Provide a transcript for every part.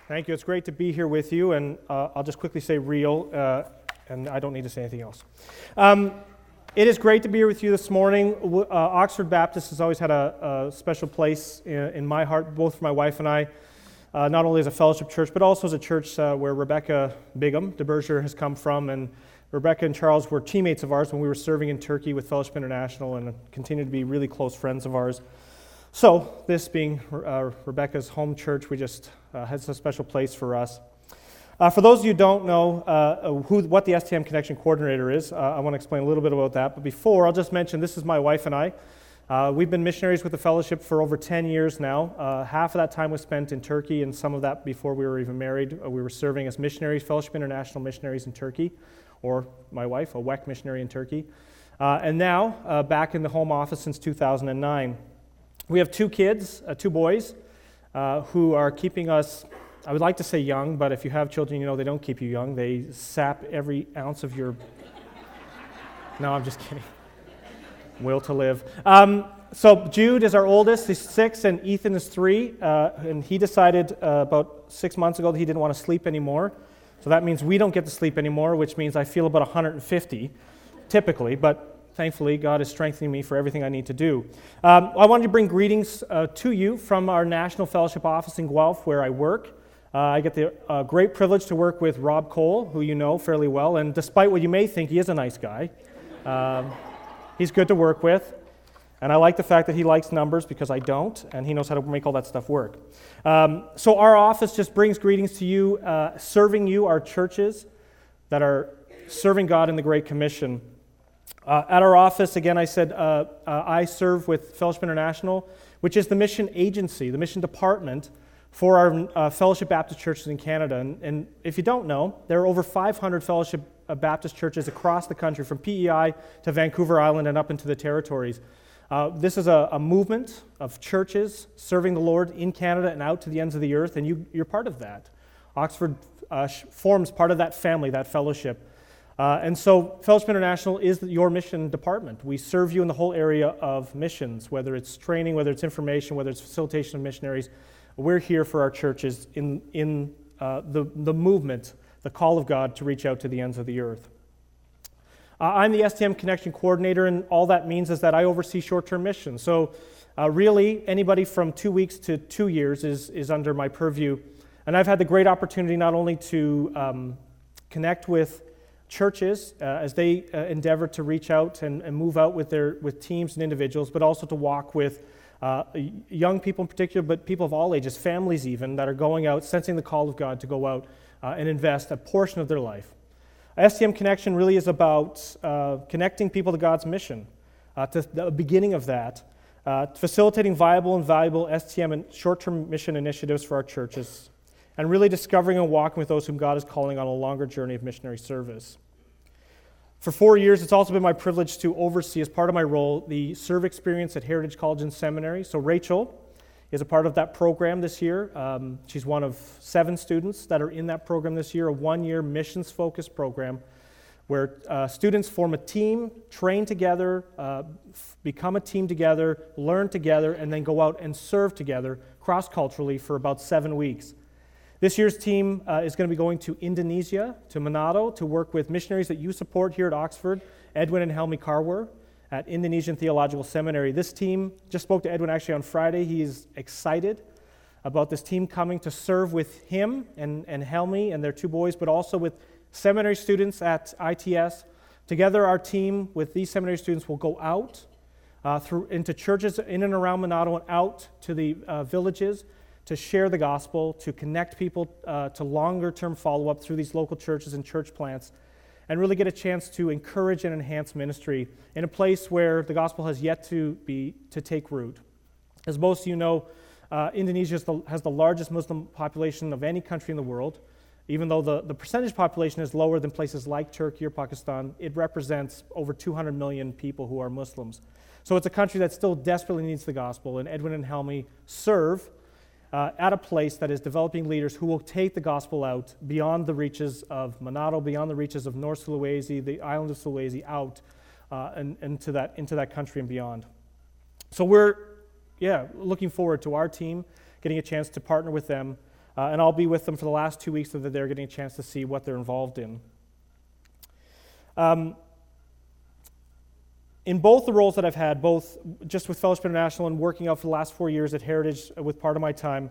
Thank you. It's great to be here with you, and I'll just quickly say real, and I don't need to say anything else. It is great to be here with you this morning. Oxford Baptist has always had a special place in my heart, both for my wife and I, not only as a fellowship church, but also as a church where Rebecca Bigham, de Berger, has come from, and Rebecca and Charles were teammates of ours when we were serving in Turkey with Fellowship International and continue to be really close friends of ours. So, this being Rebecca's home church, we just has a special place for us. For those of you who don't know what the STM Connection Coordinator is, I want to explain a little bit about that. But before, I'll just mention this is my wife and I. We've been missionaries with the fellowship for over 10 years now. Half of that time was spent in Turkey, and some of that before we were even married. We were serving as missionaries, Fellowship International missionaries in Turkey, or my wife, a WEC missionary in Turkey. And now, back in the home office since 2009. We have two kids, two boys, who are keeping us, I would like to say young, but if you have children, you know they don't keep you young. They sap every ounce of your, no, I'm just kidding, will to live. So Jude is our oldest, he's 6, and Ethan is 3, and he decided about 6 months ago that he didn't want to sleep anymore. So that means we don't get to sleep anymore, which means I feel about 150, typically, but thankfully, God is strengthening me for everything I need to do. I wanted to bring greetings to you from our National Fellowship office in Guelph, where I work. I get the great privilege to work with Rob Cole, who you know fairly well, and despite what you may think, he is a nice guy. He's good to work with, and I like the fact that he likes numbers because I don't, and he knows how to make all that stuff work. So our office just brings greetings to you, serving you, our churches that are serving God in the Great Commission. At our office, again, I said I serve with Fellowship International, which is the mission agency, the mission department for our Fellowship Baptist churches in Canada. And if you don't know, there are over 500 Fellowship Baptist churches across the country, from PEI to Vancouver Island and up into the territories. This is a movement of churches serving the Lord in Canada and out to the ends of the earth, and you're part of that. Oxford forms part of that family, that fellowship. And so Fellowship International is your mission department. We serve you in the whole area of missions, whether it's training, whether it's information, whether it's facilitation of missionaries. We're here for our churches in the movement, the call of God to reach out to the ends of the earth. I'm the STM Connection Coordinator, and all that means is that I oversee short-term missions. So really, anybody from 2 weeks to 2 years is under my purview. And I've had the great opportunity not only to connect with churches as they endeavor to reach out and move out with teams and individuals, but also to walk with young people in particular, but people of all ages, families even, that are going out, sensing the call of God to go out and invest a portion of their life. STM Connection really is about connecting people to God's mission, to the beginning of that, facilitating viable and valuable STM and short-term mission initiatives for our churches, and really discovering and walking with those whom God is calling on a longer journey of missionary service. For 4 years, it's also been my privilege to oversee, as part of my role, the Serve Experience at Heritage College and Seminary. So Rachel is a part of that program this year. She's one of 7 students that are in that program this year, a 1-year missions-focused program where students form a team, train together, become a team together, learn together, and then go out and serve together cross-culturally for about 7 weeks. This year's team is going to be going to Indonesia, to Manado, to work with missionaries that you support here at Oxford, Edwin and Helmi Karwar at Indonesian Theological Seminary. This team, just spoke to Edwin actually on Friday. He is excited about this team coming to serve with him and Helmi and their 2 boys, but also with seminary students at ITS. Together, our team with these seminary students will go out into churches in and around Manado and out to the villages to share the gospel, to connect people to longer-term follow-up through these local churches and church plants, and really get a chance to encourage and enhance ministry in a place where the gospel has yet to take root. As most of you know, Indonesia has the largest Muslim population of any country in the world. Even though the percentage population is lower than places like Turkey or Pakistan, it represents over 200 million people who are Muslims. So it's a country that still desperately needs the gospel, and Edwin and Helmi serve at a place that is developing leaders who will take the gospel out beyond the reaches of Manado, beyond the reaches of North Sulawesi, the island of Sulawesi, out and into that country and beyond. So we're looking forward to our team getting a chance to partner with them And I'll be with them for the last 2 weeks so that they're getting a chance to see what they're involved in. In both the roles that I've had, both just with Fellowship International and working out for the last 4 years at Heritage with part of my time,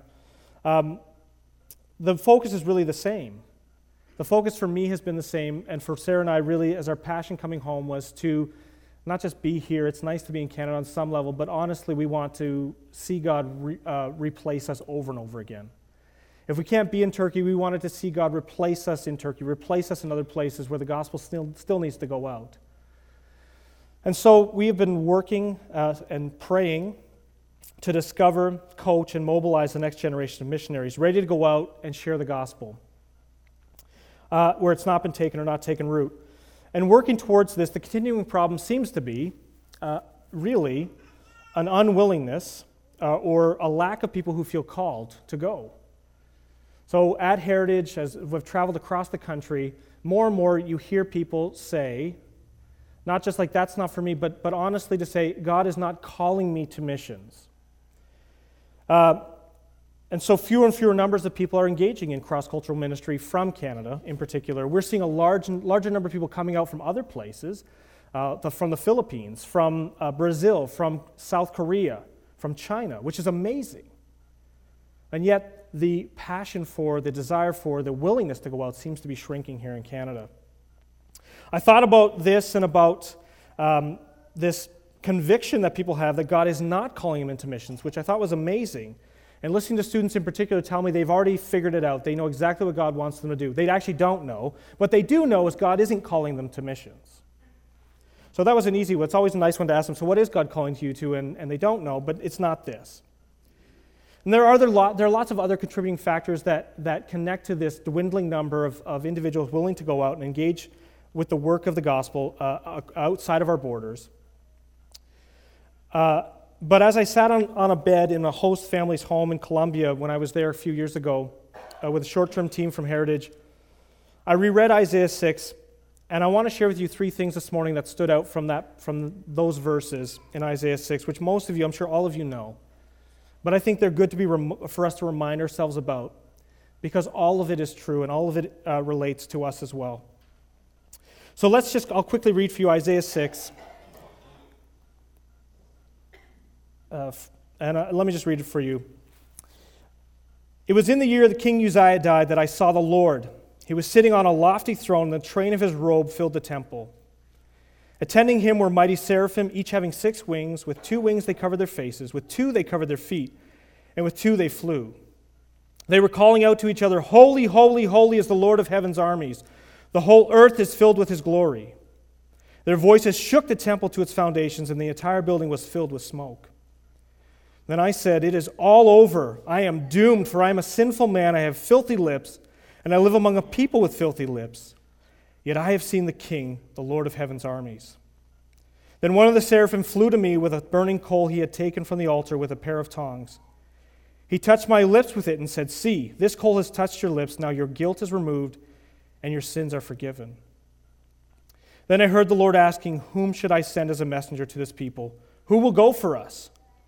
the focus is really the same. The focus for me has been the same, and for Sarah and I really, as our passion coming home, was to not just be here. It's nice to be in Canada on some level, but honestly, we want to see God replace us over and over again. If we can't be in Turkey, we wanted to see God replace us in Turkey, replace us in other places where the gospel still needs to go out. And so we have been working and praying to discover, coach, and mobilize the next generation of missionaries ready to go out and share the gospel where it's not been taken or not taken root. And working towards this, the continuing problem seems to be really an unwillingness or a lack of people who feel called to go. So at Heritage, as we've traveled across the country, more and more you hear people say, not just like, that's not for me, but honestly to say, God is not calling me to missions. And so fewer and fewer numbers of people are engaging in cross-cultural ministry from Canada in particular. We're seeing a larger number of people coming out from other places, from the Philippines, from Brazil, from South Korea, from China, which is amazing. And yet the passion for, the desire for, the willingness to go out seems to be shrinking here in Canada. I thought about this and about this conviction that people have that God is not calling them into missions, which I thought was amazing. And listening to students in particular tell me they've already figured it out. They know exactly what God wants them to do. They actually don't know. What they do know is God isn't calling them to missions. So that was an easy one. It's always a nice one to ask them, so what is God calling you to? And they don't know, but it's not this. And there are lots of other contributing factors that connect to this dwindling number of individuals willing to go out and engage with the work of the gospel outside of our borders. But as I sat on a bed in a host family's home in Colombia when I was there a few years ago with a short-term team from Heritage, I reread Isaiah 6, and I want to share with you 3 things this morning that stood out from those verses in Isaiah 6, which most of you, I'm sure all of you know. But I think they're good to be for us to remind ourselves about, because all of it is true and all of it relates to us as well. So I'll quickly read for you Isaiah 6. Let me just read it for you. It was in the year that King Uzziah died that I saw the Lord. He was sitting on a lofty throne, and the train of his robe filled the temple. Attending him were mighty seraphim, each having 6 wings. With 2 wings they covered their faces, with 2 they covered their feet, and with 2 they flew. They were calling out to each other, "Holy, holy, holy is the Lord of heaven's armies. The whole earth is filled with his glory." Their voices shook the temple to its foundations, and the entire building was filled with smoke. Then I said, "It is all over. I am doomed, for I am a sinful man. I have filthy lips, and I live among a people with filthy lips. Yet I have seen the King, the Lord of heaven's armies." Then one of the seraphim flew to me with a burning coal he had taken from the altar with a pair of tongs. He touched my lips with it and said, "See, this coal has touched your lips. Now your guilt is removed, and your sins are forgiven." Then I heard the Lord asking, "Whom should I send as a messenger to this people? Who will go for us?"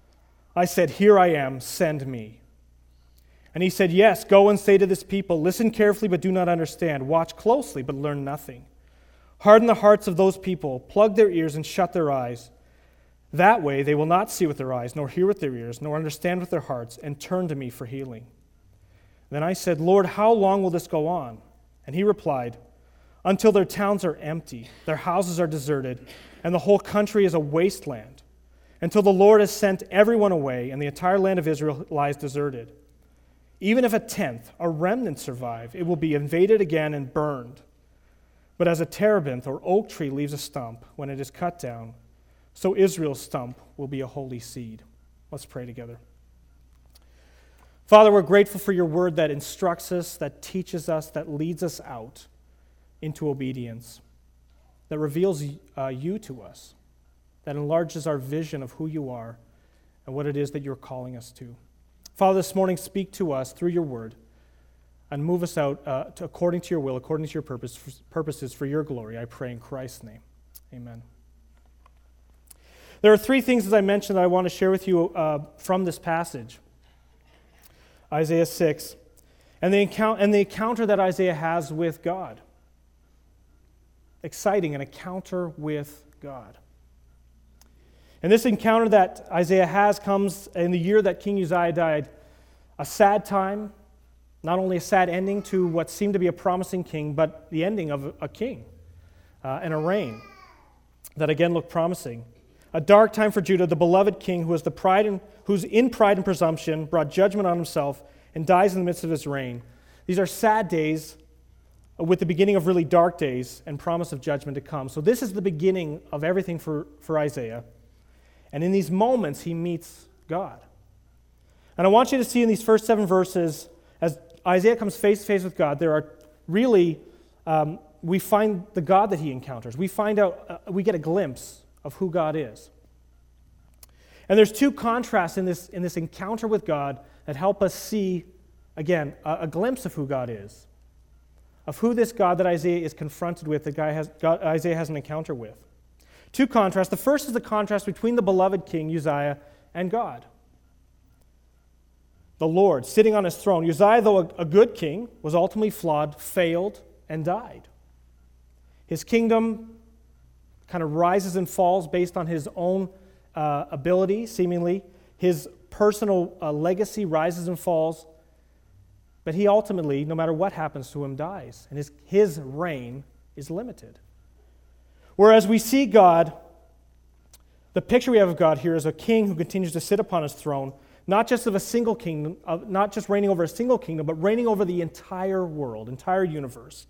I said, "Here I am, send me." And he said, "Yes, go and say to this people, listen carefully but do not understand, watch closely but learn nothing. Harden the hearts of those people, plug their ears and shut their eyes. That way they will not see with their eyes, nor hear with their ears, nor understand with their hearts, and turn to me for healing." Then I said, "Lord, how long will this go on?" And he replied, "Until their towns are empty, their houses are deserted, and the whole country is a wasteland. Until the Lord has sent everyone away, and the entire land of Israel lies deserted. Even if a tenth, a remnant, survive, it will be invaded again and burned. But as a terebinth or oak tree leaves a stump when it is cut down, so Israel's stump will be a holy seed." Let's pray together. Father, we're grateful for your word that instructs us, that teaches us, that leads us out into obedience, that reveals you to us, that enlarges our vision of who you are and what it is that you're calling us to. Father, this morning, speak to us through your word and move us out according to your will, according to your purposes for your glory. I pray in Christ's name. Amen. There are 3 things, as I mentioned, that I want to share with you from this passage, Isaiah 6. and the encounter that Isaiah has with God. Exciting, an encounter with God. And this encounter that Isaiah has comes in the year that King Uzziah died. A sad time, not only a sad ending to what seemed to be a promising king, but the ending of a king and a reign that again looked promising. A dark time for Judah, the beloved king who's in pride and presumption, brought judgment on himself, and dies in the midst of his reign. These are sad days with the beginning of really dark days and promise of judgment to come. So this is the beginning of everything for Isaiah. And in these moments, he meets God. And I want you to see in these first 7 verses, as Isaiah comes face to face with God, there are really, we find the God that he encounters. We find out, we get a glimpse of who God is. And there's 2 contrasts in this encounter with God that help us see, again, a glimpse of who God is, of who this God that Isaiah is confronted with, Isaiah has an encounter with. 2 contrasts. The first is the contrast between the beloved king, Uzziah, and God. The Lord, sitting on his throne. Uzziah, though a good king, was ultimately flawed, failed, and died. His kingdom kind of rises and falls based on his own ability, seemingly. His personal legacy rises and falls. But he ultimately, no matter what happens to him, dies. And his reign is limited. Whereas we see God, the picture we have of God here is a king who continues to sit upon his throne, not just of a single kingdom, not just reigning over a single kingdom, but reigning over the entire world, entire universe.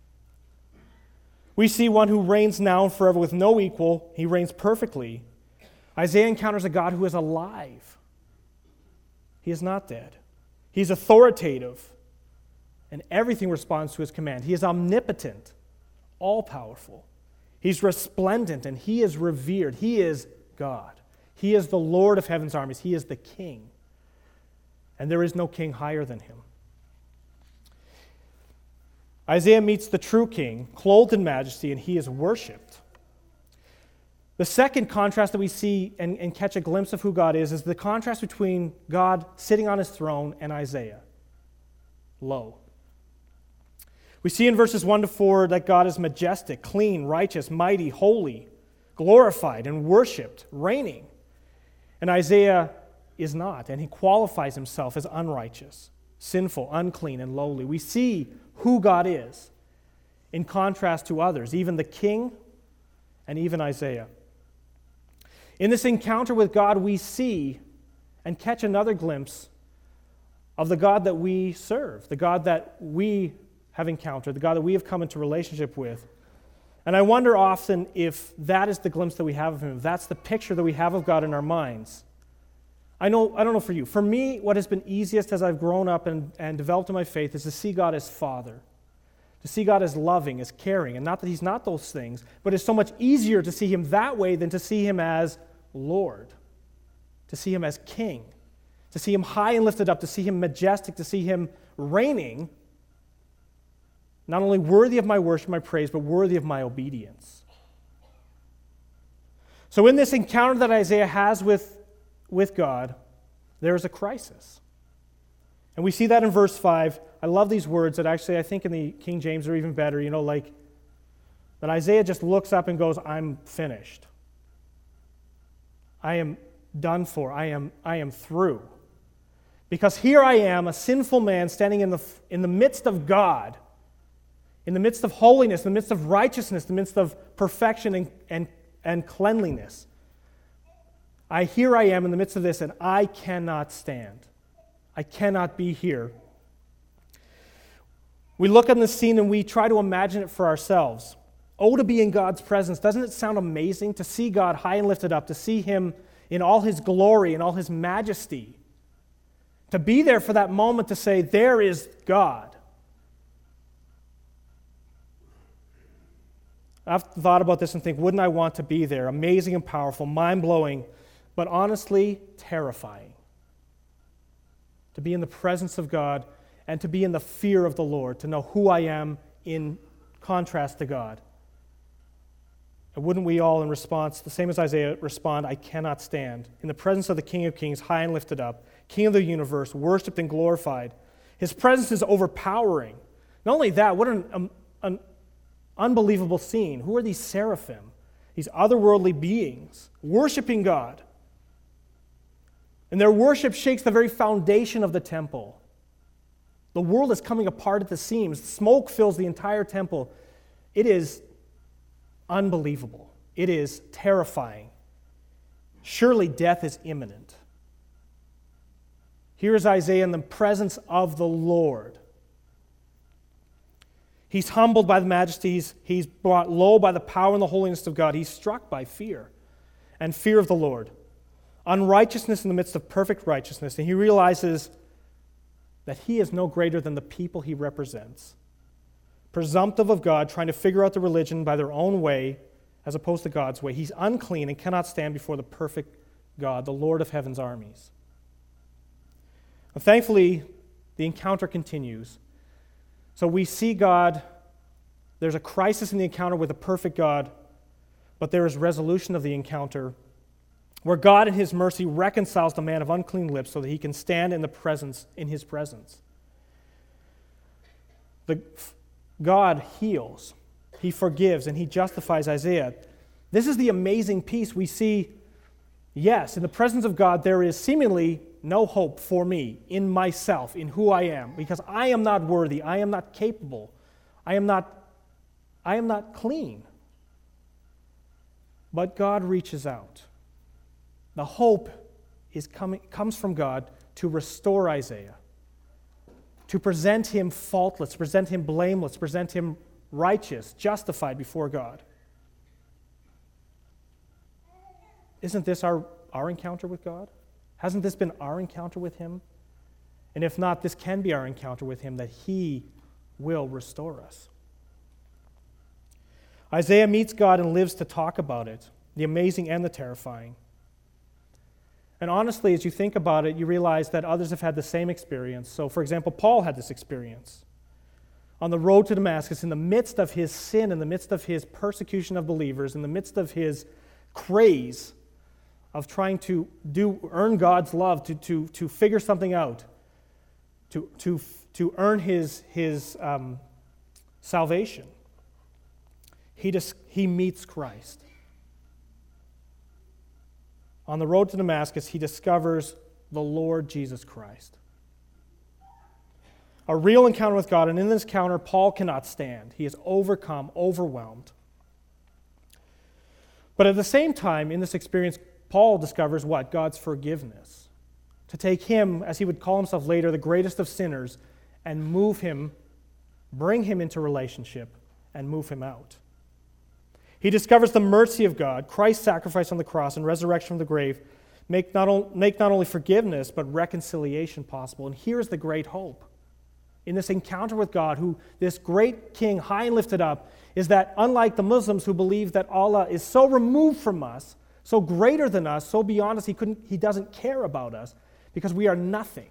We see one who reigns now and forever with no equal. He reigns perfectly. Isaiah encounters a God who is alive. He is not dead. He's authoritative, and everything responds to his command. He is omnipotent, all-powerful. He's resplendent, and he is revered. He is God. He is the Lord of heaven's armies. He is the king. And there is no king higher than him. Isaiah meets the true king, clothed in majesty, and he is worshipped. The second contrast that we see and catch a glimpse of who God is the contrast between God sitting on his throne and Isaiah. Low. We see in verses 1 to 4 that God is majestic, clean, righteous, mighty, holy, glorified, and worshipped, reigning. And Isaiah is not, and he qualifies himself as unrighteous, sinful, unclean, and lowly. We see who God is in contrast to others, even the king and even Isaiah. In this encounter with God, we see and catch another glimpse of the God that we serve, the God that we have encountered, the God that we have come into relationship with. And I wonder often if that is the glimpse that we have of him, if that's the picture that we have of God in our minds. I don't know for you. For me, what has been easiest as I've grown up and developed in my faith is to see God as Father, to see God as loving, as caring, and not that he's not those things, but it's so much easier to see him that way than to see him as Lord, to see him as King, to see him high and lifted up, to see him majestic, to see him reigning, not only worthy of my worship, my praise, but worthy of my obedience. So in this encounter that Isaiah has with God, there is a crisis. And we see that in verse 5. I love these words that actually I think in the King James are even better, like that Isaiah just looks up and goes, I'm finished. I am done for. I am through. Because here I am, a sinful man standing in the midst of God, in the midst of holiness, in the midst of righteousness, in the midst of perfection and cleanliness. Here I am in the midst of this, and I cannot stand. I cannot be here. We look at the scene and we try to imagine it for ourselves. Oh, to be in God's presence. Doesn't it sound amazing to see God high and lifted up, to see him in all his glory and all his majesty? To be there for that moment to say, there is God. I've thought about this and think, wouldn't I want to be there? Amazing and powerful, mind-blowing, but honestly, terrifying. To be in the presence of God and to be in the fear of the Lord, to know who I am in contrast to God. And wouldn't we all, in response, the same as Isaiah, respond, I cannot stand, in the presence of the King of Kings, high and lifted up, King of the universe, worshipped and glorified, His presence is overpowering. Not only that, what an unbelievable scene. Who are these seraphim? These otherworldly beings worshiping God. And their worship shakes the very foundation of the temple. The world is coming apart at the seams. Smoke fills the entire temple. It is unbelievable. It is terrifying. Surely death is imminent. Here is Isaiah in the presence of the Lord. He's humbled by the majesty. He's brought low by the power and the holiness of God. He's struck by fear and fear of the Lord. Unrighteousness in the midst of perfect righteousness. And he realizes that he is no greater than the people he represents. Presumptive of God, trying to figure out the religion by their own way as opposed to God's way. He's unclean and cannot stand before the perfect God, the Lord of heaven's armies. And thankfully, the encounter continues. So we see God, there's a crisis in the encounter with a perfect God, but there is resolution of the encounter where God in his mercy reconciles the man of unclean lips so that he can stand in his presence. God heals, he forgives, and he justifies Isaiah. This is the amazing piece we see. Yes, in the presence of God there is seemingly no hope for me in myself, in who I am, because I am not worthy, I am not capable, I am not clean. But God reaches out. The hope comes from God to restore Isaiah, to present him faultless, present him blameless, present him righteous, justified before God. Isn't this our encounter with God? Hasn't this been our encounter with him? And if not, this can be our encounter with him, that he will restore us. Isaiah meets God and lives to talk about it, the amazing and the terrifying. And honestly, as you think about it, you realize that others have had the same experience. So, for example, Paul had this experience. On the road to Damascus, in the midst of his sin, in the midst of his persecution of believers, in the midst of his craze of trying to earn God's love, to figure something out, to earn his salvation, he meets Christ. On the road to Damascus, he discovers the Lord Jesus Christ. A real encounter with God, and in this encounter, Paul cannot stand. He is overcome, overwhelmed. But at the same time, in this experience, Paul discovers what? God's forgiveness. To take him, as he would call himself later, the greatest of sinners, and move him, bring him into relationship, and move him out. He discovers the mercy of God, Christ's sacrifice on the cross and resurrection from the grave, make not only forgiveness, but reconciliation possible. And here's the great hope. In this encounter with God, who this great king, high and lifted up, is that unlike the Muslims who believe that Allah is so removed from us, so greater than us, so beyond us, he doesn't care about us because we are nothing.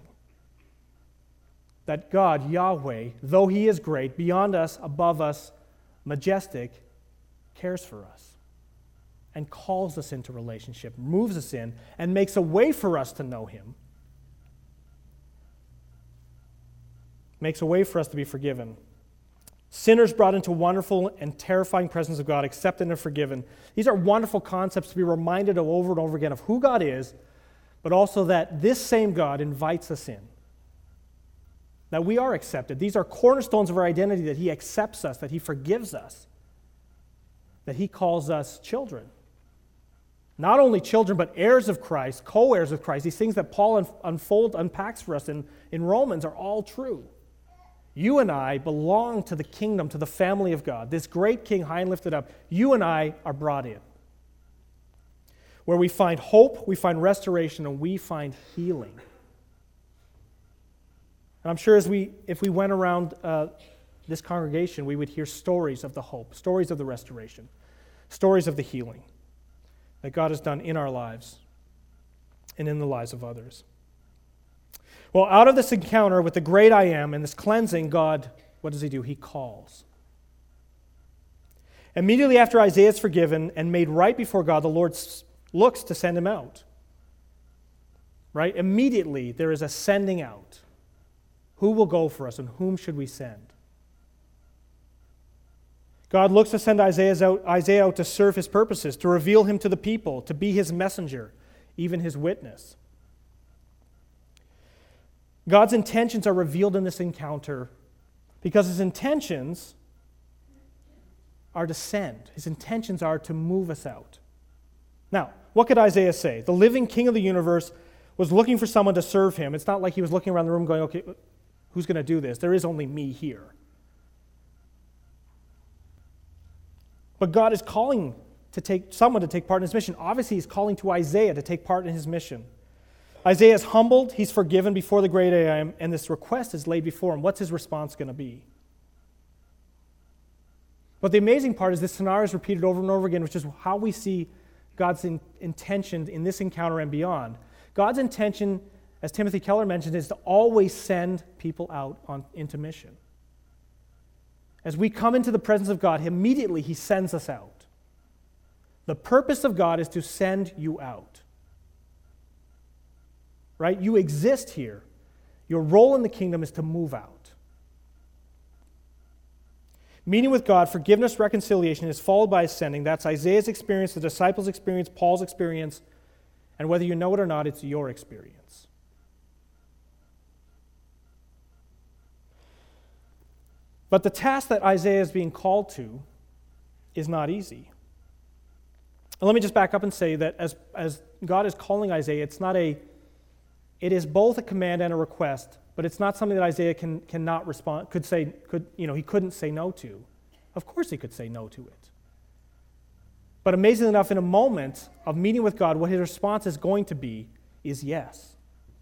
That God, Yahweh, though he is great, beyond us, above us, majestic, cares for us and calls us into relationship, moves us in, and makes a way for us to know him. Makes a way for us to be forgiven. Sinners brought into wonderful and terrifying presence of God, accepted and forgiven. These are wonderful concepts to be reminded of over and over again of who God is, but also that this same God invites us in. That we are accepted. These are cornerstones of our identity, that he accepts us, that he forgives us, that he calls us children. Not only children, but heirs of Christ, co-heirs of Christ. These things that Paul unpacks for us in Romans are all true. You and I belong to the kingdom, to the family of God. This great king, high and lifted up, you and I are brought in. Where we find hope, we find restoration, and we find healing. And I'm sure if we went around this congregation, we would hear stories of the hope, stories of the restoration, stories of the healing that God has done in our lives and in the lives of others. Well, out of this encounter with the great I Am and this cleansing, God, what does he do? He calls. Immediately after Isaiah is forgiven and made right before God, the Lord looks to send him out. Right? Immediately there is a sending out. Who will go for us, and whom should we send? God looks to send Isaiah out to serve his purposes, to reveal him to the people, to be his messenger, even his witness. God's intentions are revealed in this encounter because his intentions are to send. His intentions are to move us out. Now, what could Isaiah say? The living king of the universe was looking for someone to serve him. It's not like he was looking around the room going, okay, who's going to do this? There is only me here. But God is calling someone to take part in his mission. Obviously, he's calling to Isaiah to take part in his mission. Isaiah is humbled, he's forgiven before the great I Am, and this request is laid before him. What's his response going to be? But the amazing part is this scenario is repeated over and over again, which is how we see God's intention in this encounter and beyond. God's intention, as Timothy Keller mentioned, is to always send people out into mission. As we come into the presence of God, immediately he sends us out. The purpose of God is to send you out. Right? You exist here. Your role in the kingdom is to move out. Meeting with God, forgiveness, reconciliation is followed by ascending. That's Isaiah's experience, the disciples' experience, Paul's experience, and whether you know it or not, it's your experience. But the task that Isaiah is being called to is not easy. And let me just back up and say that as God is calling Isaiah, it is both a command and a request, but it's not something that Isaiah cannot respond, he couldn't say no to. Of course he could say no to it. But amazingly enough, in a moment of meeting with God, what his response is going to be is yes.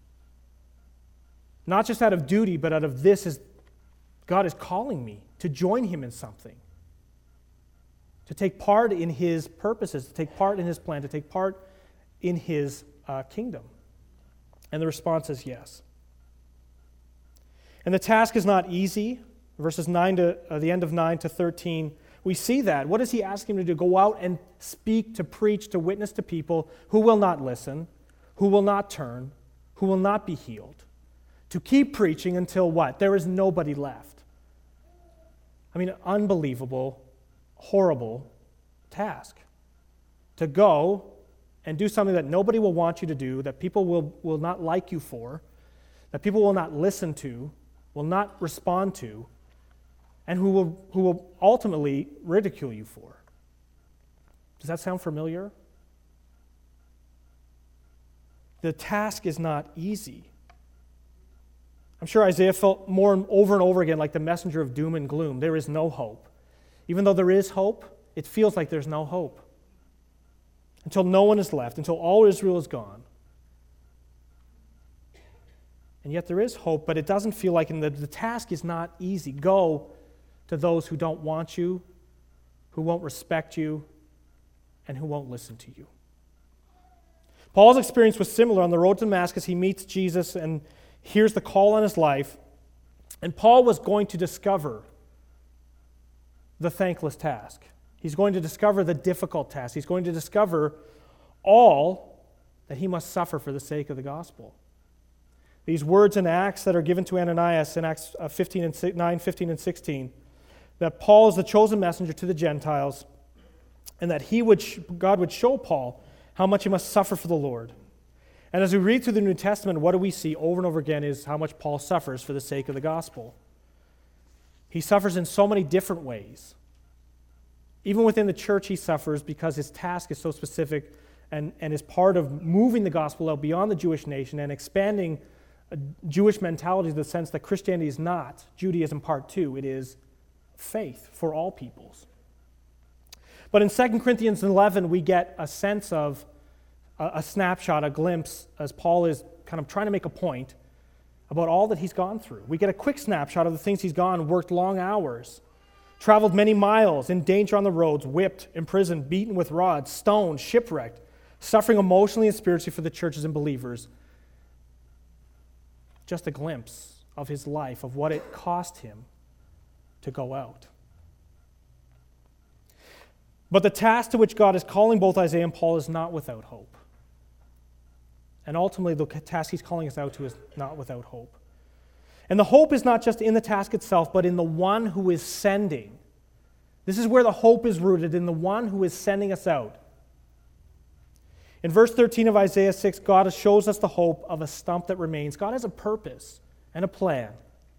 Not just out of duty, but out of God is calling me to join him in something. To take part in his purposes, to take part in his plan, to take part in his kingdom. And the response is yes. And the task is not easy. Verses 9 to the end of 9 to 13, we see that. What does he ask him to do? Go out and speak, to preach, to witness to people who will not listen, who will not turn, who will not be healed. To keep preaching until what? There is nobody left. I mean, unbelievable, horrible task. To go and do something that nobody will want you to do, that people will not like you for, that people will not listen to, will not respond to, and who will ultimately ridicule you for. Does that sound familiar? The task is not easy. I'm sure Isaiah felt over and over again like the messenger of doom and gloom. There is no hope. Even though there is hope, it feels like there's no hope. Until no one is left, until all Israel is gone. And yet there is hope, but it doesn't feel like the task is not easy. Go to those who don't want you, who won't respect you, and who won't listen to you. Paul's experience was similar. On the road to Damascus, he meets Jesus and hears the call on his life. And Paul was going to discover the thankless task. He's going to discover the difficult task. He's going to discover all that he must suffer for the sake of the gospel. These words in Acts that are given to Ananias in Acts 9, 15, and 16, that Paul is the chosen messenger to the Gentiles, and that God would show Paul how much he must suffer for the Lord. And as we read through the New Testament, what do we see over and over again is how much Paul suffers for the sake of the gospel. He suffers in so many different ways. Even within the church, he suffers because his task is so specific and is part of moving the gospel out beyond the Jewish nation and expanding a Jewish mentality to the sense that Christianity is not Judaism part 2. It is faith for all peoples. But in 2 Corinthians 11, we get a sense of a snapshot, a glimpse, as Paul is kind of trying to make a point about all that he's gone through. We get a quick snapshot of the things he's gone, worked long hours, traveled many miles, in danger on the roads, whipped, imprisoned, beaten with rods, stoned, shipwrecked, suffering emotionally and spiritually for the churches and believers. Just a glimpse of his life, of what it cost him to go out. But the task to which God is calling both Isaiah and Paul is not without hope. And ultimately, the task he's calling us out to is not without hope. And the hope is not just in the task itself, but in the one who is sending. This is where the hope is rooted, in the one who is sending us out. In verse 13 of Isaiah 6, God shows us the hope of a stump that remains. God has a purpose and a plan.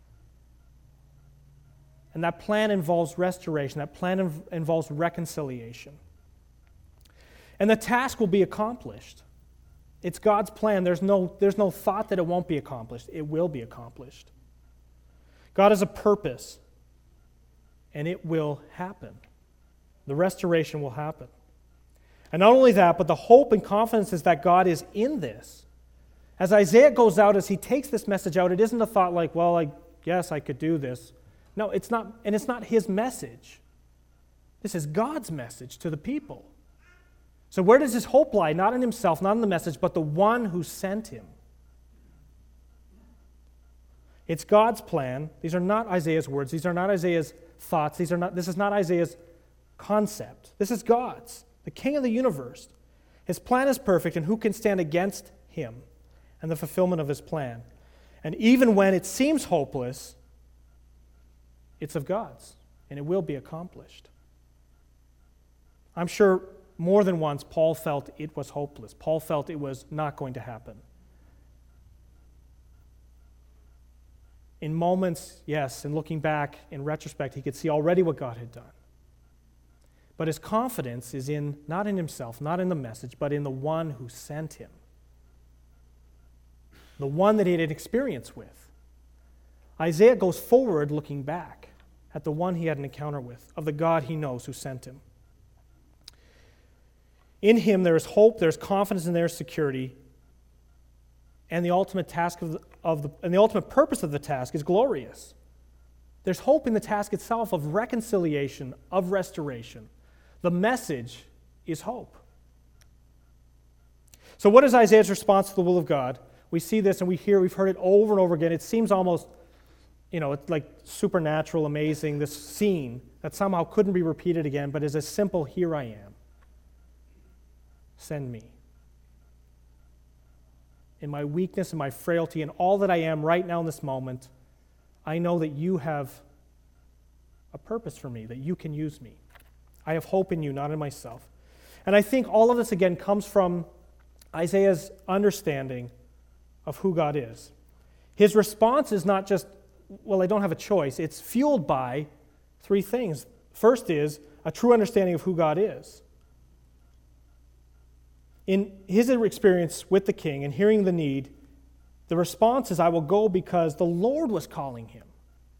And that plan involves restoration. That plan involves reconciliation. And the task will be accomplished. It's God's plan. There's no thought that it won't be accomplished. It will be accomplished. God has a purpose, and it will happen. The restoration will happen. And not only that, but the hope and confidence is that God is in this. As Isaiah goes out, as he takes this message out, it isn't a thought like, well, I guess I could do this. No, it's not, and it's not his message. This is God's message to the people. So where does his hope lie? Not in himself, not in the message, but the one who sent him. It's God's plan. These are not Isaiah's words. These are not Isaiah's thoughts. This is not Isaiah's concept. This is God's, the King of the universe. His plan is perfect, and who can stand against him and the fulfillment of his plan? And even when it seems hopeless, it's of God's, and it will be accomplished. I'm sure more than once Paul felt it was hopeless. Paul felt it was not going to happen. In moments, yes, and looking back in retrospect, he could see already what God had done. But his confidence is not in himself, not in the message, but in the one who sent him. The one that he had experience with. Isaiah goes forward looking back at the one he had an encounter with, of the God he knows who sent him. In him there is hope, there is confidence, and there is security. And the ultimate task and the ultimate purpose of the task is glorious. There's hope in the task itself of reconciliation, of restoration. The message is hope. So what is Isaiah's response to the will of God? We see this and we've heard it over and over again. It seems almost, it's like supernatural, amazing, this scene that somehow couldn't be repeated again, but is a simple, here I am. Send me. In my weakness and my frailty and all that I am right now in this moment, I know that you have a purpose for me, that you can use me. I have hope in you, not in myself. And I think all of this, again, comes from Isaiah's understanding of who God is. His response is not just, well, I don't have a choice. It's fueled by three things. First is a true understanding of who God is. In his experience with the king and hearing the need, the response is, I will go because the Lord was calling him.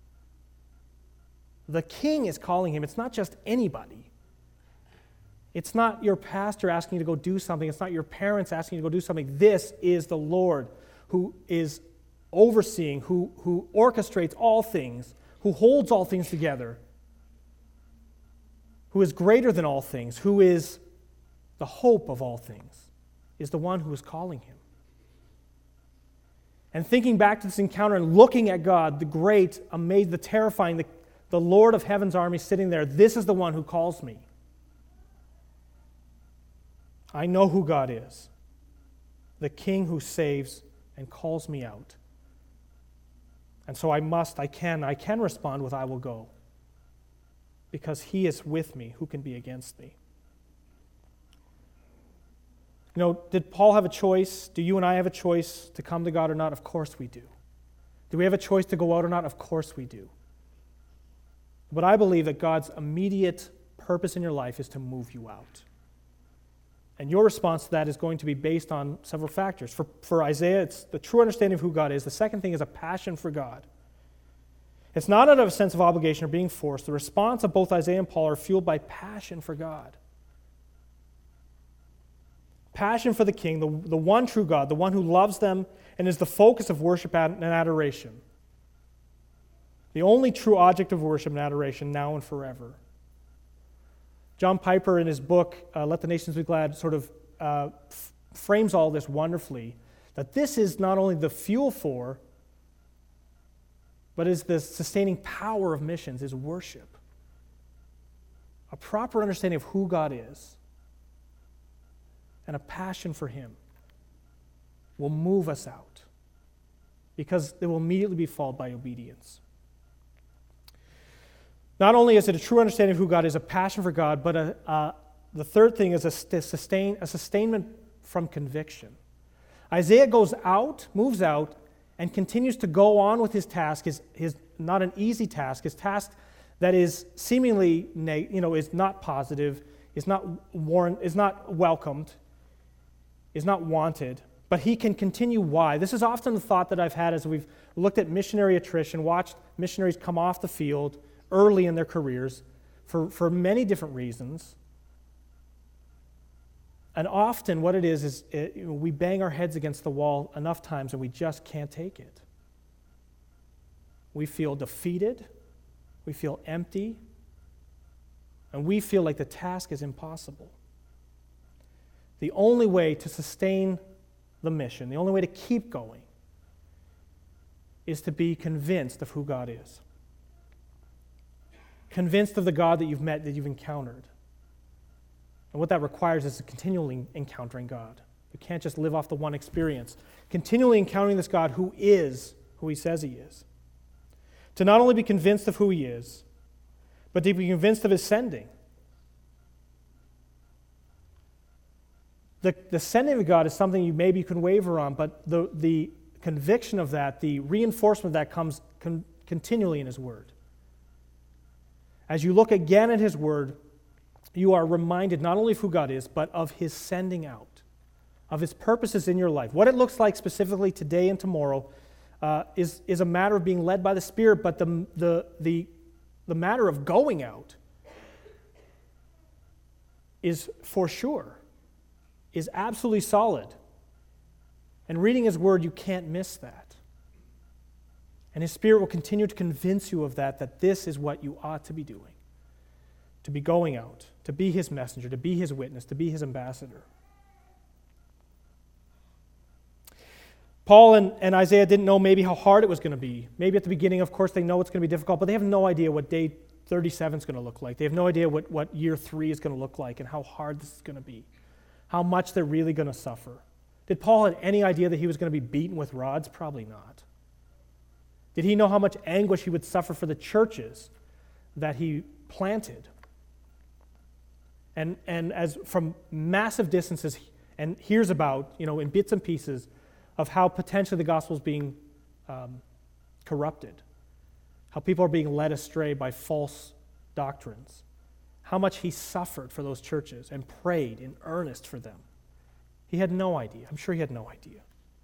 The king is calling him. It's not just anybody. It's not your pastor asking you to go do something. It's not your parents asking you to go do something. This is the Lord who is overseeing, who orchestrates all things, who holds all things together, who is greater than all things, who is the hope of all things, is the one who is calling him. And thinking back to this encounter and looking at God, the great, amazing, the terrifying, the Lord of heaven's army sitting there, this is the one who calls me. I know who God is, the King who saves and calls me out. And so I can respond with, I will go. Because he is with me, who can be against me? Did Paul have a choice? Do you and I have a choice to come to God or not? Of course we do. Do we have a choice to go out or not? Of course we do. But I believe that God's immediate purpose in your life is to move you out. And your response to that is going to be based on several factors. For Isaiah, it's the true understanding of who God is. The second thing is a passion for God. It's not out of a sense of obligation or being forced. The response of both Isaiah and Paul are fueled by passion for God. Passion for the King, the one true God, the one who loves them and is the focus of worship and adoration. The only true object of worship and adoration now and forever. John Piper, in his book, Let the Nations Be Glad, sort of frames all this wonderfully, that this is not only the fuel for, but is the sustaining power of missions, is worship. A proper understanding of who God is and a passion for him will move us out. because they will immediately be followed by obedience. Not only is it a true understanding of who God is, a passion for God, but the third thing is a sustainment from conviction. Isaiah moves out, and continues to go on with his task, his not an easy task, his task that is seemingly, is not positive, is not welcomed, is not wanted, but he can continue. Why? This is often the thought that I've had as we've looked at missionary attrition, watched missionaries come off the field early in their careers for many different reasons. And often what it is we bang our heads against the wall enough times and we just can't take it. We feel defeated, we feel empty, and we feel like the task is impossible. The only way to sustain the mission, the only way to keep going, is to be convinced of who God is. Convinced of the God that you've met, that you've encountered. And what that requires is continually encountering God. You can't just live off the one experience. Continually encountering this God who is who he says he is. To not only be convinced of who he is, but to be convinced of his sending. The sending of God is something you maybe can waver on, but the conviction of that, the reinforcement of that comes continually in his word. As you look again at his word, you are reminded not only of who God is, but of his sending out, of his purposes in your life. What it looks like specifically today and tomorrow is a matter of being led by the Spirit, but the matter of going out is for sure, is absolutely solid. And reading his word, you can't miss that. And his Spirit will continue to convince you of that this is what you ought to be doing. To be going out, to be his messenger, to be his witness, to be his ambassador. Paul and Isaiah didn't know maybe how hard it was going to be. Maybe at the beginning, of course, they know it's going to be difficult, but they have no idea what day 37 is going to look like. They have no idea what year 3 is going to look like and how hard this is going to be, how much they're really going to suffer. Did Paul have any idea that he was going to be beaten with rods? Probably not. Did he know how much anguish he would suffer for the churches that he planted? And as from massive distances, and hears about, in bits and pieces, of how potentially the gospel is being corrupted, how people are being led astray by false doctrines, how much he suffered for those churches and prayed in earnest for them. He had no idea. I'm sure he had no idea.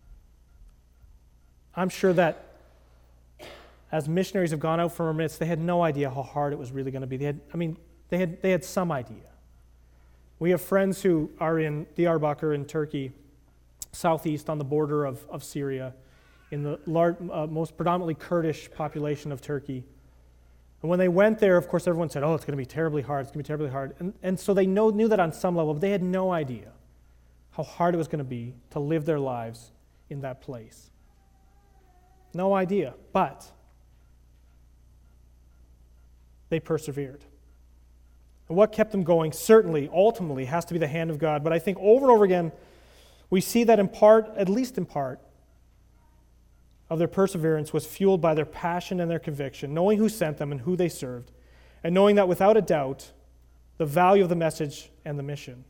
I'm sure that as missionaries have gone out from our midst, they had no idea how hard it was really going to be. They had some idea. We have friends who are in Diyarbakir in Turkey, southeast on the border of Syria, in the most predominantly Kurdish population of Turkey. And when they went there, of course, everyone said, it's going to be terribly hard, it's going to be terribly hard. And so they knew that on some level, but they had no idea how hard it was going to be to live their lives in that place. No idea, but they persevered. And what kept them going certainly, ultimately, has to be the hand of God. But I think over and over again, we see that in part, at least in part, of their perseverance was fueled by their passion and their conviction, knowing who sent them and who they served, and knowing that without a doubt, the value of the message and the mission.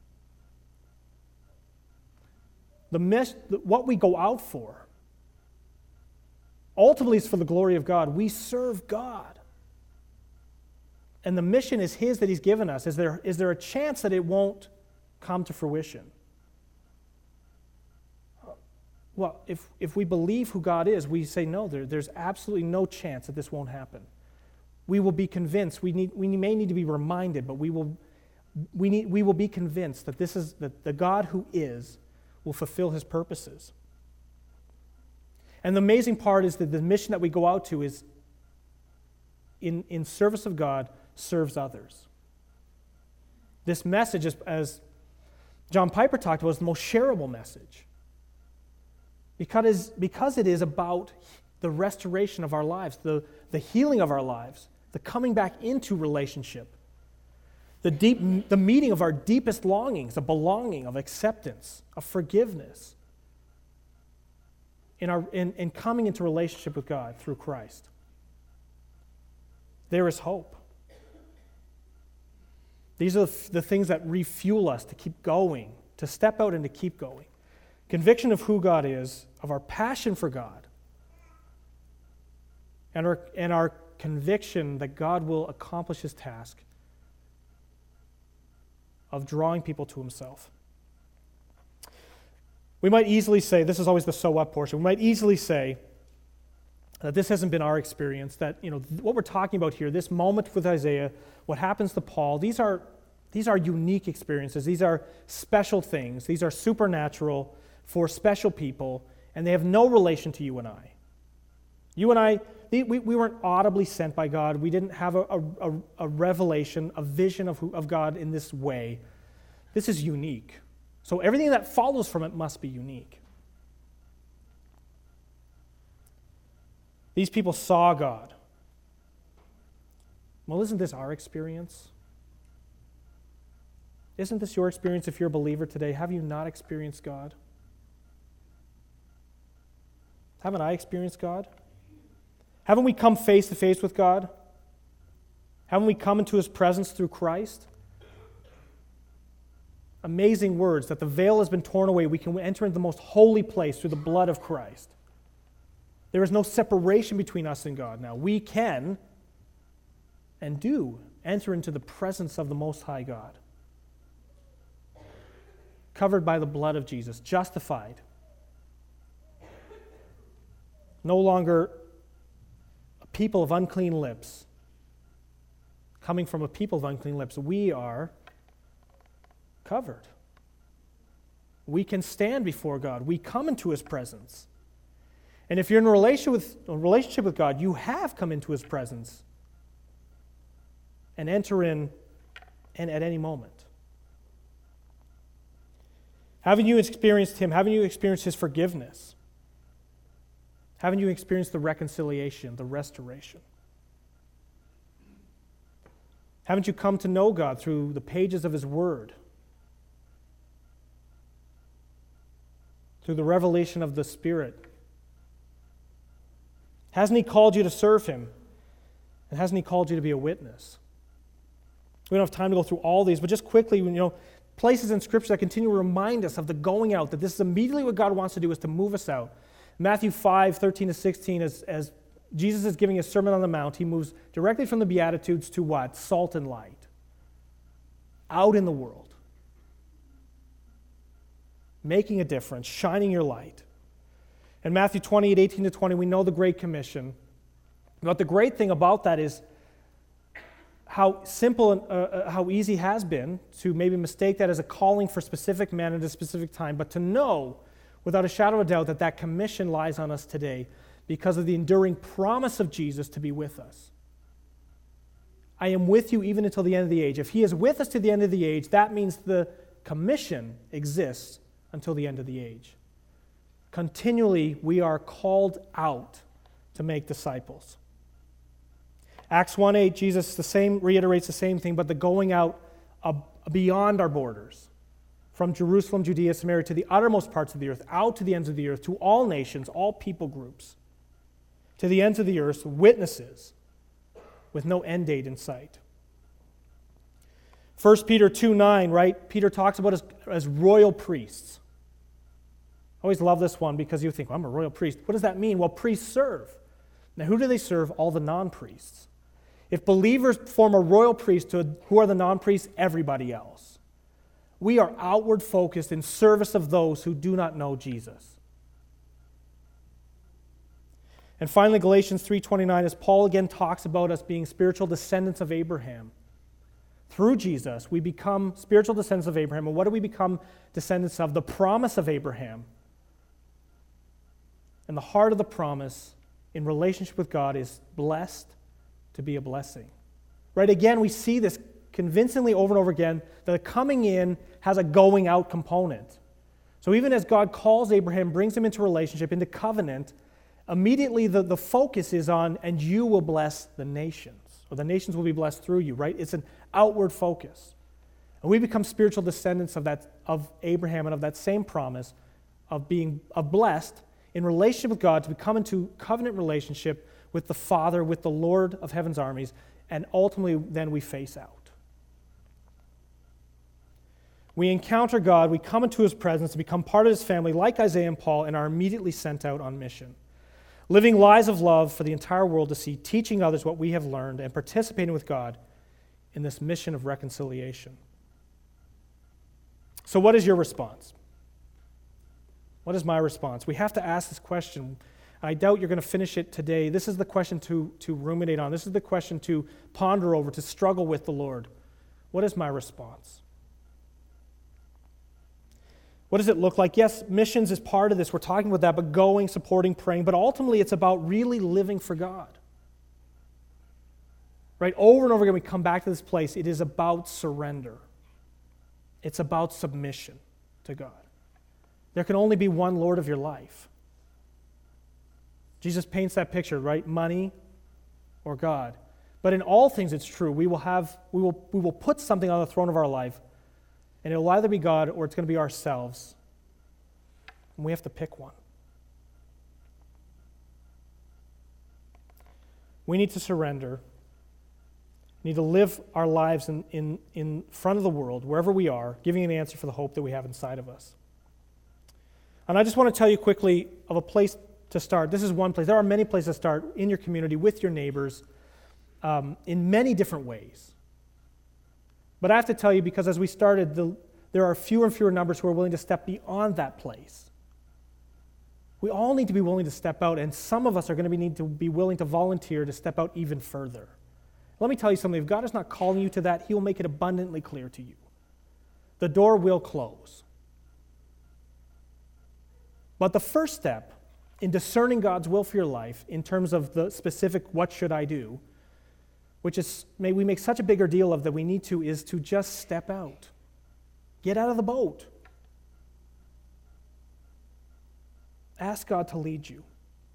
What we go out for, ultimately is for the glory of God. We serve God. And the mission is his that he's given us. Is there a chance that it won't come to fruition? Well, if we believe who God is, we say no, there's absolutely no chance that this won't happen. We will be convinced. We may need to be reminded, but we will be convinced that that the God who is will fulfill his purposes. And the amazing part is that the mission that we go out to is in service of God, serves others. This message, as John Piper talked about, is the most shareable message. Because it is about the restoration of our lives, the healing of our lives, the coming back into relationship, the meeting of our deepest longings, of belonging, of acceptance, of forgiveness. in coming into relationship with God through Christ. There is hope. These are the things that refuel us to keep going, to step out and to keep going. Conviction of who God is, of our passion for God, and our conviction that God will accomplish His task of drawing people to Himself. We might easily say, this is always the so what portion, we might easily say that this hasn't been our experience, that what we're talking about here, this moment with Isaiah, what happens to Paul, these are unique experiences. These are special things. These are supernatural for special people, and they have no relation to you and I. You and I, we weren't audibly sent by God. We didn't have a revelation, a vision of God in this way. This is unique. So everything that follows from it must be unique. These people saw God. Well, isn't this our experience? Isn't this your experience if you're a believer today? Have you not experienced God? Haven't I experienced God? Haven't we come face to face with God? Haven't we come into His presence through Christ? Amazing words, that the veil has been torn away. We can enter into the most holy place through the blood of Christ. There is no separation between us and God now. We can and do enter into the presence of the Most High God. Covered by the blood of Jesus, justified. No longer a people of unclean lips. Coming from a people of unclean lips, we are covered. We can stand before God. We come into His presence. And if you're in a relationship with God, you have come into His presence and enter in and at any moment. Haven't you experienced Him? Haven't you experienced His forgiveness? Haven't you experienced the reconciliation, the restoration? Haven't you come to know God through the pages of His Word? Through the revelation of the Spirit? Hasn't He called you to serve Him? And hasn't He called you to be a witness? We don't have time to go through all these, but just quickly, places in Scripture that continue to remind us of the going out, that this is immediately what God wants to do, is to move us out. Matthew 5:13-16, as Jesus is giving His Sermon on the Mount, He moves directly from the Beatitudes to what? Salt and light. Out in the world. Making a difference, shining your light. In Matthew 28:18-20, we know the Great Commission. But the great thing about that is how simple and how easy it has been to maybe mistake that as a calling for specific men at a specific time, but to know without a shadow of a doubt that that commission lies on us today because of the enduring promise of Jesus to be with us. I am with you even until the end of the age. If He is with us to the end of the age, that means the commission exists until the end of the age. Continually, we are called out to make disciples. Acts 1:8, Jesus reiterates the same thing, but the going out beyond our borders, from Jerusalem, Judea, Samaria, to the uttermost parts of the earth, out to the ends of the earth, to all nations, all people groups, to the ends of the earth, witnesses, with no end date in sight. 1 Peter 2:9, right? Peter talks about us as royal priests. I always love this one because you think, well, I'm a royal priest. What does that mean? Well, priests serve. Now, who do they serve? All the non-priests. If believers form a royal priesthood, who are the non-priests? Everybody else. We are outward focused in service of those who do not know Jesus. And finally, Galatians 3:29, as Paul again talks about us being spiritual descendants of Abraham. Through Jesus, we become spiritual descendants of Abraham. And what do we become descendants of? The promise of Abraham. And the heart of the promise in relationship with God is blessed to be a blessing. Right? Again, we see this convincingly over and over again, that the coming in has a going out component. So even as God calls Abraham, brings him into relationship, into covenant, immediately the focus is on, and you will bless the nations, or the nations will be blessed through you, right? It's an outward focus. And we become spiritual descendants of Abraham and of that same promise of being blessed in relationship with God, to come into covenant relationship with the Father, with the Lord of heaven's armies, and ultimately then we face out. We encounter God, we come into his presence to become part of his family like Isaiah and Paul, and are immediately sent out on mission. Living lives of love for the entire world to see, teaching others what we have learned, and participating with God in this mission of reconciliation. So what is your response? What is my response? We have to ask this question. I doubt you're going to finish it today. This is the question to ruminate on. This is the question to ponder over, to struggle with the Lord. What is my response? What does it look like? Yes, missions is part of this. We're talking about that, but going, supporting, praying. But ultimately, it's about really living for God. Right? Over and over again, we come back to this place. It is about surrender. It's about submission to God. There can only be one Lord of your life. Jesus paints that picture, right? Money or God. But in all things, it's true. We will put something on the throne of our life, and it will either be God or it's going to be ourselves. And we have to pick one. We need to surrender. We need to live our lives in front of the world, wherever we are, giving an answer for the hope that we have inside of us. And I just want to tell you quickly of a place to start. This is one place. There are many places to start in your community, with your neighbors, in many different ways. But I have to tell you, because as we started, there are fewer and fewer numbers who are willing to step beyond that place. We all need to be willing to step out, and some of us are going to need to be willing to volunteer to step out even further. Let me tell you something. If God is not calling you to that, he will make it abundantly clear to you. The door will close. But the first step in discerning God's will for your life, in terms of the specific what should I do, which is, we make such a bigger deal of that we need to, is to just step out. Get out of the boat. Ask God to lead you.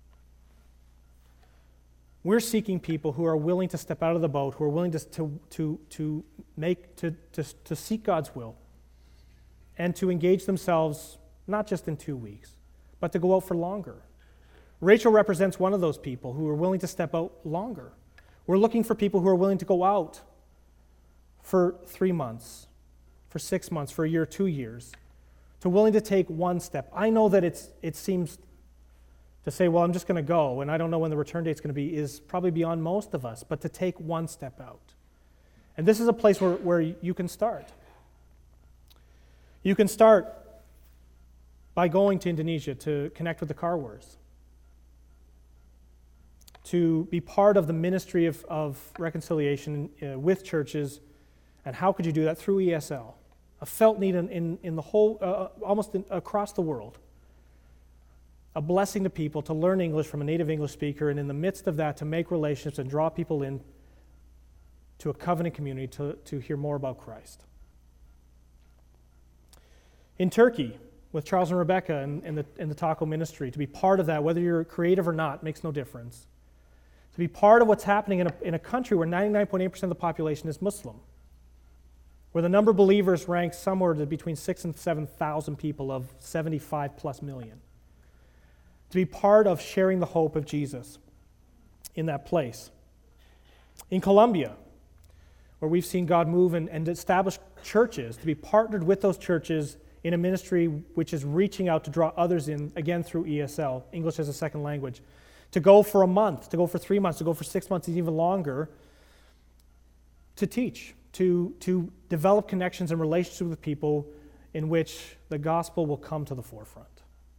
We're seeking people who are willing to step out of the boat, who are willing to seek God's will, and to engage themselves not just in 2 weeks, but to go out for longer. Rachel represents one of those people who are willing to step out longer. We're looking for people who are willing to go out for 3 months, for 6 months, for a year, 2 years, to willing to take one step. I know that it seems to say, well, I'm just going to go, and I don't know when the return date's going to be, is probably beyond most of us, but to take one step out. And this is a place where you can start. You can start by going to Indonesia to connect with the Karwars, to be part of the ministry of reconciliation with churches. And how could you do that? Through ESL, a felt need in the whole, across the world. A blessing to people to learn English from a native English speaker, and in the midst of that, to make relationships and draw people in to a covenant community to hear more about Christ. In Turkey, with Charles and Rebecca in the Taco ministry, to be part of that, whether you're creative or not, makes no difference. To be part of what's happening in a country where 99.8% of the population is Muslim, where the number of believers ranks somewhere between 6,000 and 7,000 people of 75 plus million. To be part of sharing the hope of Jesus in that place. In Colombia, where we've seen God move and establish churches, to be partnered with those churches in a ministry which is reaching out to draw others in, again through ESL, English as a second language. To go for a month, to go for 3 months, to go for 6 months, even longer, to teach, to develop connections and relationships with people in which the gospel will come to the forefront,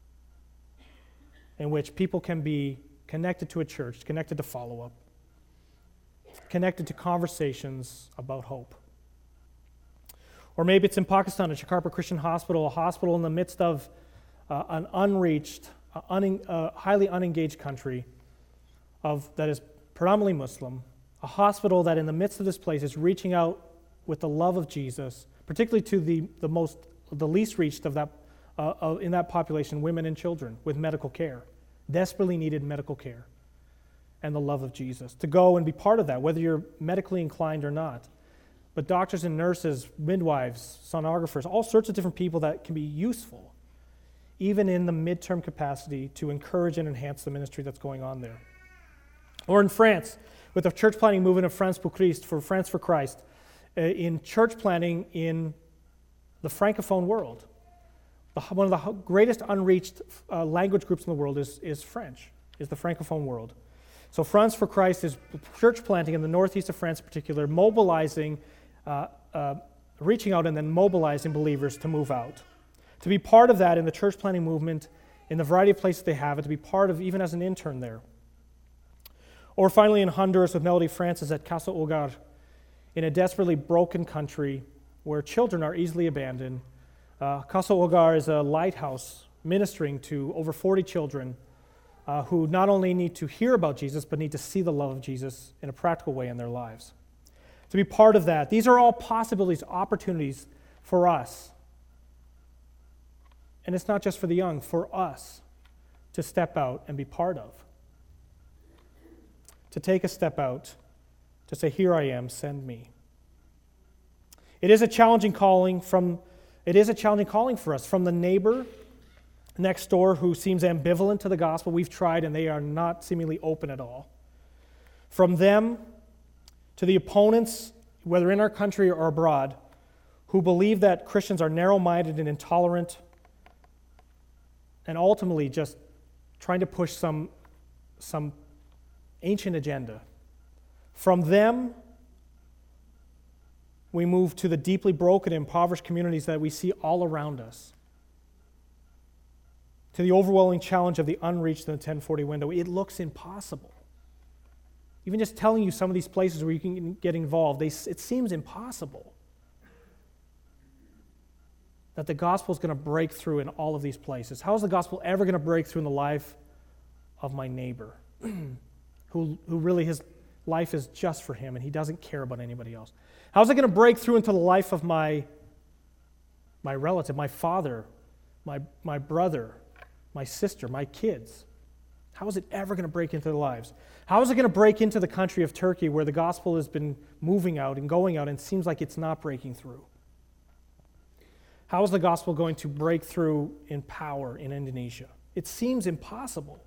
in which people can be connected to a church, connected to follow-up, connected to conversations about hope. Or maybe it's in Pakistan, at Chakarpur Christian Hospital, a hospital in the midst of an unreached, highly unengaged country that is predominantly Muslim, a hospital that in the midst of this place is reaching out with the love of Jesus, particularly to the least reached of that in that population, women and children, with medical care, desperately needed medical care, and the love of Jesus. To go and be part of that, whether you're medically inclined or not. But doctors and nurses, midwives, sonographers, all sorts of different people that can be useful even in the midterm capacity, to encourage and enhance the ministry that's going on there. Or in France, with the church planting movement of France pour Christ, for France for Christ, in church planting in the Francophone world. One of the greatest unreached language groups in the world is French, is the Francophone world. So France for Christ is church planting in the northeast of France in particular, mobilizing, reaching out and then mobilizing believers to move out. To be part of that in the church planting movement, in the variety of places they have, and to be part of, even as an intern there. Or finally in Honduras with Melody Francis at Casa Hogar, in a desperately broken country where children are easily abandoned. Casa Hogar is a lighthouse ministering to over 40 children who not only need to hear about Jesus, but need to see the love of Jesus in a practical way in their lives. To be part of that. These are all possibilities, opportunities for us. And it's not just for the young, for us to step out and be part of. To take a step out, to say, here I am, send me. It is a challenging calling for us, from the neighbor next door who seems ambivalent to the gospel. We've tried and they are not seemingly open at all. From them to the opponents, whether in our country or abroad, who believe that Christians are narrow-minded and intolerant, and ultimately just trying to push some ancient agenda. From them, we move to the deeply broken, impoverished communities that we see all around us. To the overwhelming challenge of the unreached in the 1040 window. It looks impossible. Even just telling you some of these places where you can get involved, it seems impossible that the gospel is going to break through in all of these places. How is the gospel ever going to break through in the life of my neighbor, who really his life is just for him and he doesn't care about anybody else? How is it going to break through into the life of my relative, my father, my brother, my sister, my kids? How is it ever going to break into their lives? How is it going to break into the country of Turkey where the gospel has been moving out and going out and it seems like it's not breaking through? How is the gospel going to break through in power in Indonesia? It seems impossible.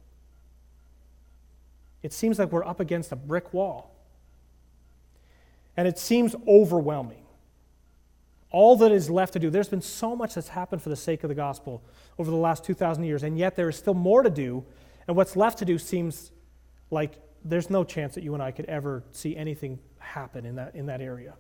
It seems like we're up against a brick wall. And it seems overwhelming. All that is left to do, there's been so much that's happened for the sake of the gospel over the last 2,000 years, and yet there is still more to do, and what's left to do seems like there's no chance that you and I could ever see anything happen in that area.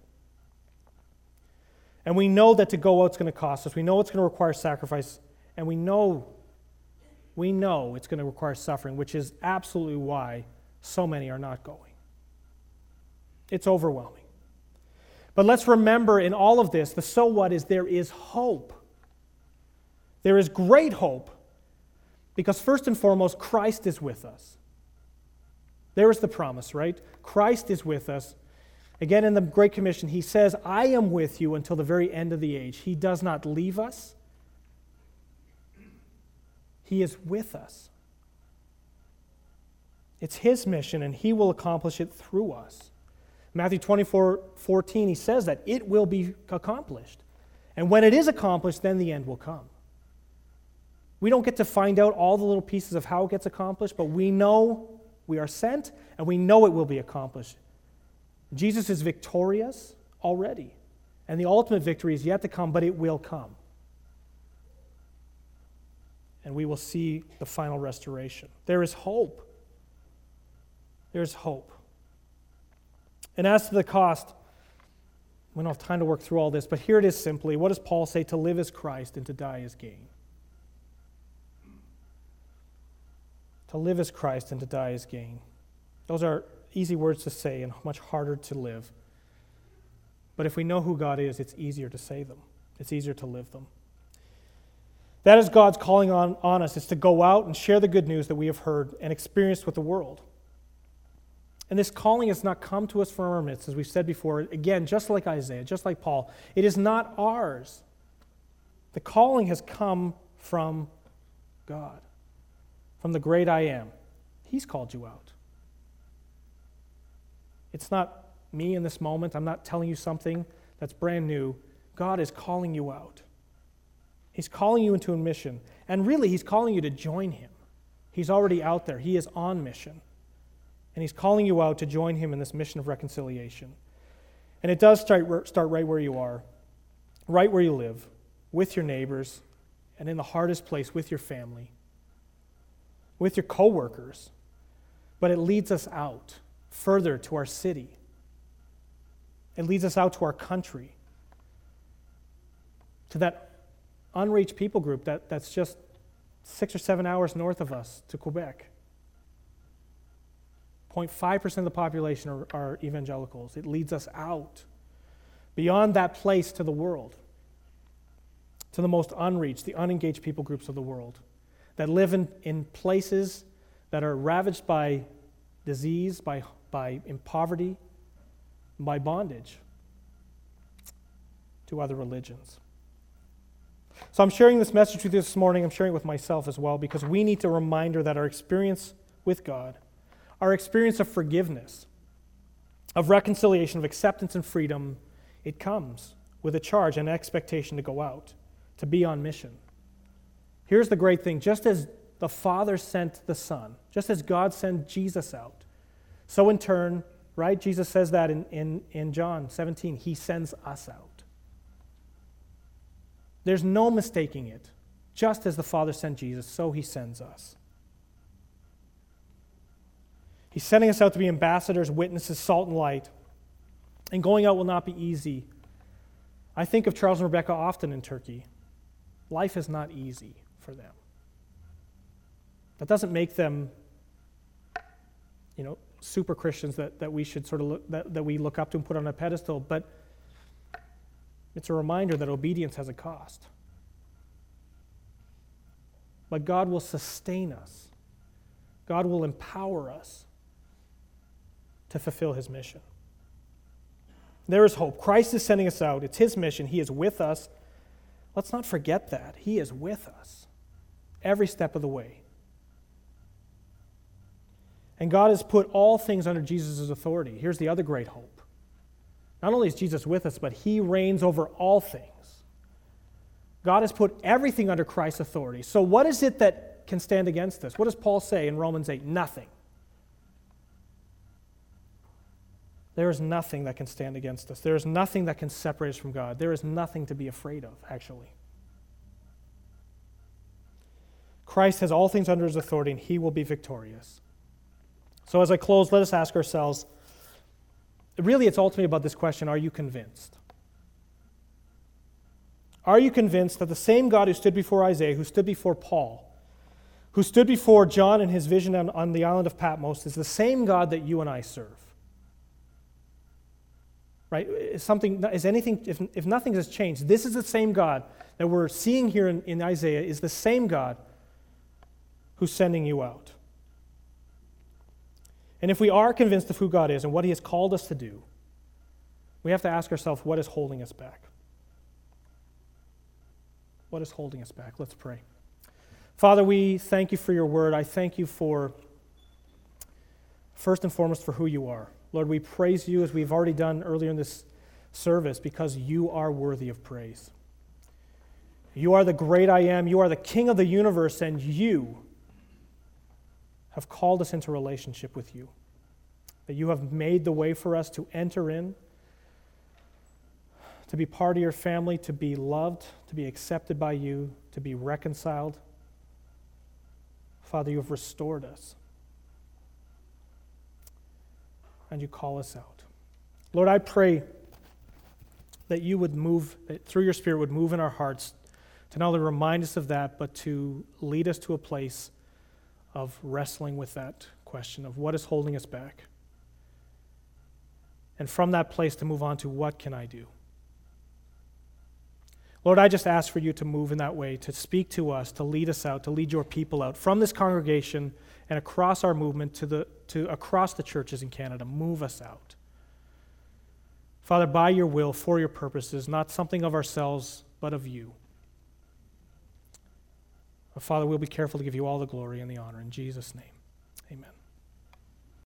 And we know that to go out is going to cost us. We know it's going to require sacrifice, and we know it's going to require suffering, which is absolutely why so many are not going. It's overwhelming. But let's remember in all of this, the so what is there is hope. There is great hope because first and foremost, Christ is with us. There is the promise, right? Christ is with us. Again, in the Great Commission, he says, I am with you until the very end of the age. He does not leave us. He is with us. It's his mission, and he will accomplish it through us. Matthew 24:14, he says that it will be accomplished. And when it is accomplished, then the end will come. We don't get to find out all the little pieces of how it gets accomplished, but we know we are sent, and we know it will be accomplished. Jesus is victorious already, and the ultimate victory is yet to come, but it will come. And we will see the final restoration. There is hope. There is hope. And as to the cost, we don't have time to work through all this, but here it is simply. What does Paul say? To live is Christ and to die is gain. To live is Christ and to die is gain. Those are easy words to say and much harder to live. But if we know who God is, it's easier to say them. It's easier to live them. That is God's calling on us, is to go out and share the good news that we have heard and experienced with the world. And this calling has not come to us from our midst, as we've said before, again, just like Isaiah, just like Paul. It is not ours. The calling has come from God, from the great I am. He's called you out. It's not me in this moment. I'm not telling you something that's brand new. God is calling you out. He's calling you into a mission. And really, he's calling you to join him. He's already out there. He is on mission. And he's calling you out to join him in this mission of reconciliation. And it does start right where you are, right where you live, with your neighbors, and in the hardest place, with your family, with your coworkers. But it leads us out further to our city. It leads us out to our country, to that unreached people group that's just 6 or 7 hours north of us, to Quebec. 0.5% of the population are evangelicals. It leads us out beyond that place to the world, to the most unreached, the unengaged people groups of the world that live in places that are ravaged by disease, by in poverty, by bondage to other religions. So I'm sharing this message with you this morning. I'm sharing it with myself as well, because we need a reminder that our experience with God, our experience of forgiveness, of reconciliation, of acceptance and freedom, it comes with a charge and an expectation to go out, to be on mission. Here's the great thing. Just as the Father sent the Son, just as God sent Jesus out, so in turn, right, Jesus says that in John 17, he sends us out. There's no mistaking it. Just as the Father sent Jesus, so he sends us. He's sending us out to be ambassadors, witnesses, salt and light. And going out will not be easy. I think of Charles and Rebecca often in Turkey. Life is not easy for them. That doesn't make them, super Christians that we should sort of that we look up to and put on a pedestal, but it's a reminder that obedience has a cost. But God will sustain us. God will empower us to fulfill his mission. There is hope. Christ is sending us out. It's his mission. He is with us. Let's not forget that. He is with us every step of the way. And God has put all things under Jesus' authority. Here's the other great hope. Not only is Jesus with us, but he reigns over all things. God has put everything under Christ's authority. So what is it that can stand against this? What does Paul say in Romans 8? Nothing. There is nothing that can stand against us. There is nothing that can separate us from God. There is nothing to be afraid of, actually. Christ has all things under his authority, and he will be victorious. So as I close, let us ask ourselves, really it's ultimately about this question, are you convinced? Are you convinced that the same God who stood before Isaiah, who stood before Paul, who stood before John in his vision on the island of Patmos, is the same God that you and I serve? Right? If nothing has changed, this is the same God that we're seeing here in Isaiah, is the same God who's sending you out. And if we are convinced of who God is and what he has called us to do, we have to ask ourselves, what is holding us back? What is holding us back? Let's pray. Father, we thank you for your word. I thank you for, first and foremost, for who you are. Lord, we praise you as we've already done earlier in this service because you are worthy of praise. You are the great I am. You are the King of the universe, and you have called us into relationship with you. That you have made the way for us to enter in, to be part of your family, to be loved, to be accepted by you, to be reconciled. Father, you have restored us. And you call us out. Lord, I pray that you would move, that through your Spirit would move in our hearts to not only remind us of that, but to lead us to a place of wrestling with that question of what is holding us back. And from that place to move on to what can I do? Lord, I just ask for you to move in that way, to speak to us, to lead us out, to lead your people out from this congregation and across our movement to across the churches in Canada. Move us out. Father, by your will, for your purposes, not something of ourselves, but of you. Father, we'll be careful to give you all the glory and the honor. In Jesus' name, amen.